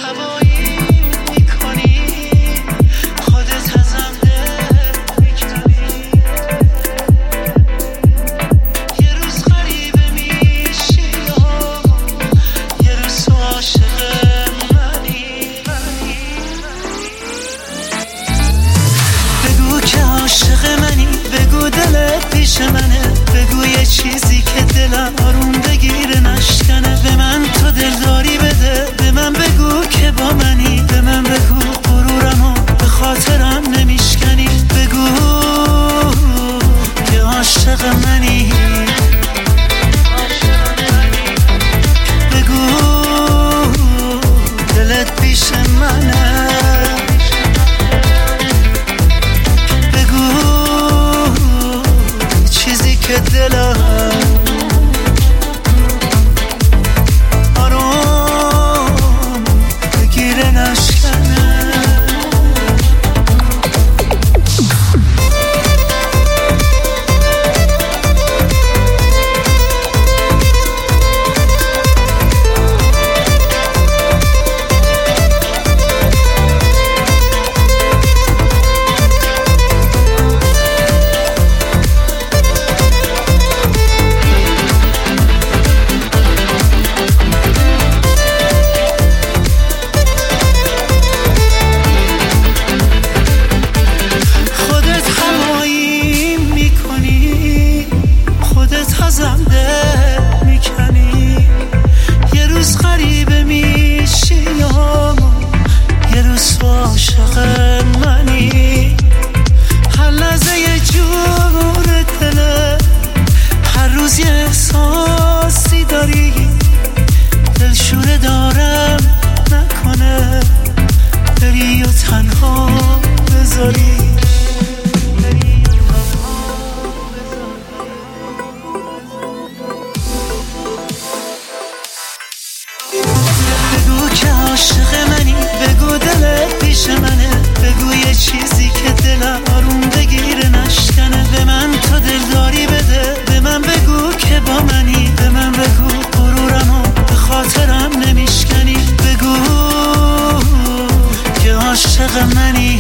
هوایی میکنی، خودت ازم دل میکنی. یه روز غریبه میشی، یه روز تو عاشق منی. بگو که عاشق منی، بگو دلت پیش منه، بگو یه چیزی که دلم آروم بگیره نشکنه. به من تو دلداری بده، به من بگو که با منی، به من بگو غرورمو به خاطرم نمیشکنی. بگو که عاشق منی، بگو دلت پیش منه، بگو چیزی که دلم آروم بگیره نشکنه. ازم دل میکنی، یه روز غریبه میشی، یه روز تو عاشق منی. هر لحظه یه جور دله، هر روز یه احساسی داری، دلشوره دارم نکنه بری و تنها بذاری. بگو که عاشق منی، بگو دلت پیش منه، بگو یه چیزی که دلم آروم بگیره نشکنه. به من تو دلداری بده، به من بگو که با منی، به من بگو غرورمو به خاطرم نمیشکنی. بگو که عاشق منی،